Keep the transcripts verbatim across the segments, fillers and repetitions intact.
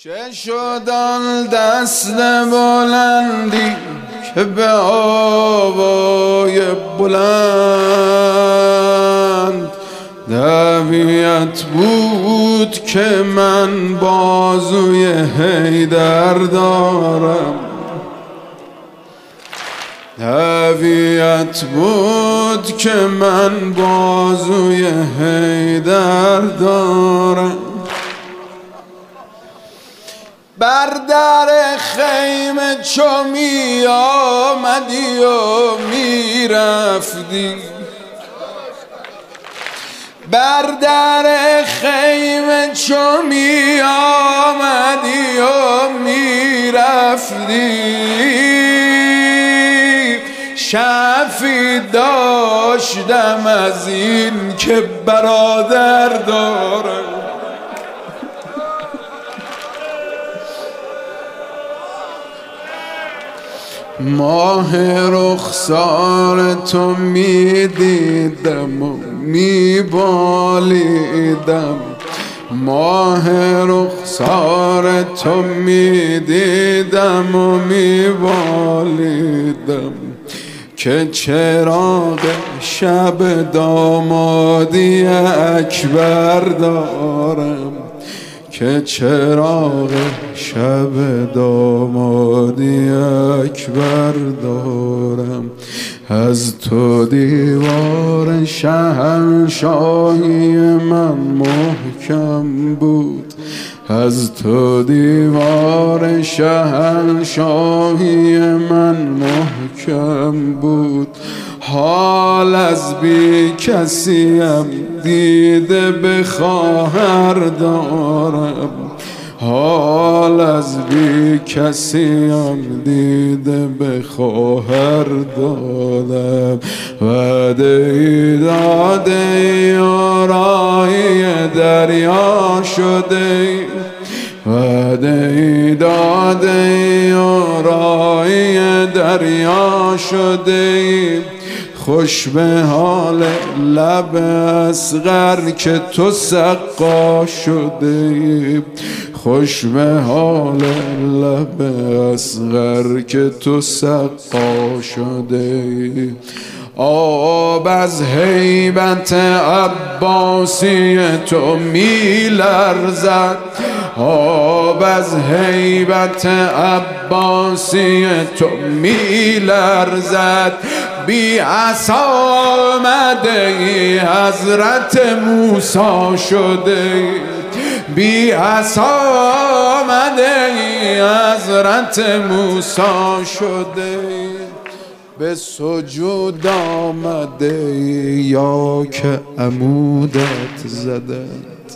چه شد آن دست بلندی که به آوای بلند دعویت بود که من بازوی حیدر دارم. دعویت بود که من بازوی حیدر دارم. بر در خیمه چو می آمدی و می رفتی، بر در خیمه چو می آمدی و می رفتی، شفی داشتم از این که برادر دارم. ماه رخسار تو می دیدم و می بالیدم، ماه رخسار تو می دیدم و می بالیدم، که چراغ شب دامادی اکبر دارم، که چراغ شب دامادی اکبر دارم. از تو دیوار شهنشاهی من محکم بود، از تو دیوار شهنشاهی من محکم بود. حال از بی کسیم دیده به خواهر دارم، حال از بی کسیم دیده به خواهر دارم. وعده ای داده ای و راهی دریا شده، وعده ای داده ای و راهی دریا شده. خوش به حال لب اصغر که تو سقا شده، خوش به حال لب اصغر که تو سقا شده. آب از هیبت عباسی تو می لرزد، آب از هیبت عباسی تو می لرزد. بی عصا آمده ای حضرت موسی شده، بی عصا آمده ای حضرت موسی شده. به سجود آمده ای یا که عمودت زدند،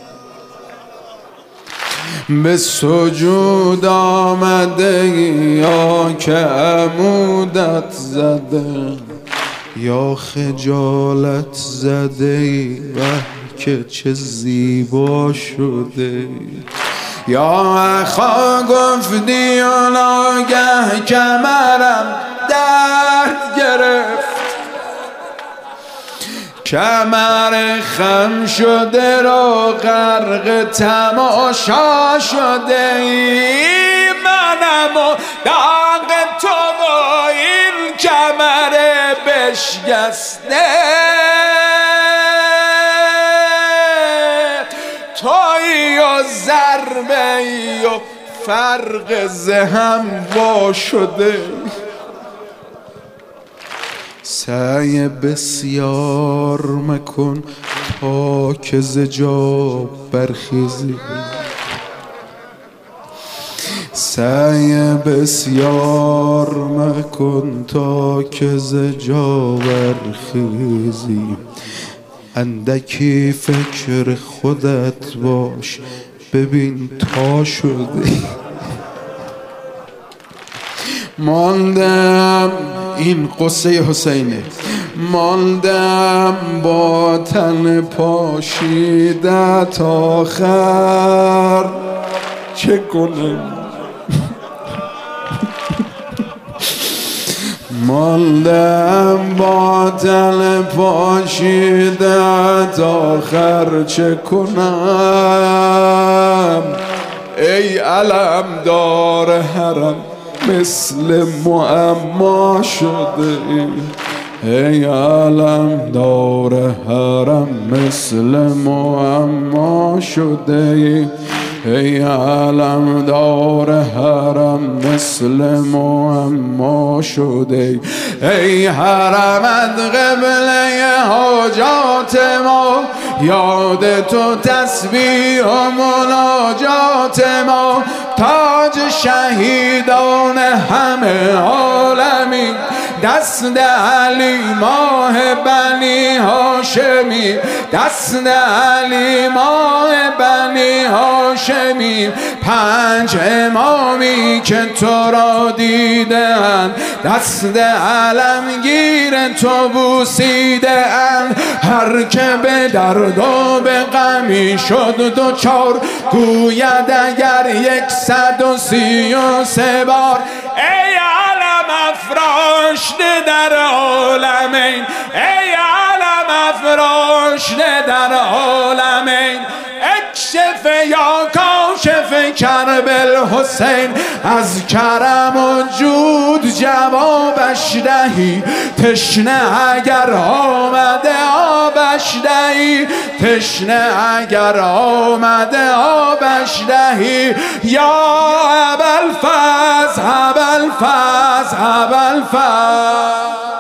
به سجود آمده ای یا که عمودت زدند. یا خجالت زده ای وه که چه زیبا شده، یا اخا گفتی و ناگه کمرم درد گرفت، کمر خم شده رو غرق تماشا شده ای. منم و داغ تو و این کمر بشکسته، تویی و ضربه ای و فرق زهم وا شده. سعی بسیار مکن تا که ز جا برخیزی، سعی بسیار مکن تا که ز جا برخیزی. اندکی فکر خودت باش ببین تا شده. ماندم این قصه حسینه، ماندم با تن پاشیده تا آخر، چه کنم ماندم با تن پاشیده تا آخر، چه کنم ای علم دار حرم مثل معما شده ای، ای علم دار حرم مثل معما شده ای، ای علم دار حرم مثل معما شده ای، ای حرمت قبله حاجات ما، یاد تو تسبیح و مناجات ما، تاج شهیدان همه عالمی، دست علی ماه بنی هاشمی، دست علی ماه بنی هاشمی، پنج امامی که تو را دیدن، دست علمگیر تو بوسیدن، هر که به درد و به غمی شد دوچار، گوید اگر یکصد و سی و سه بار، ای علم افراشته در عالمین، ای علم افراشته در عالمین، اکشف یا کاشف کرب الحسین، از کرم و جود جوابش دهی، تشنه اگر آمده آبش دهی، تشنه اگر آمده آبش دهی، یا ابوالفضل ابوالفضل ابوالفضل.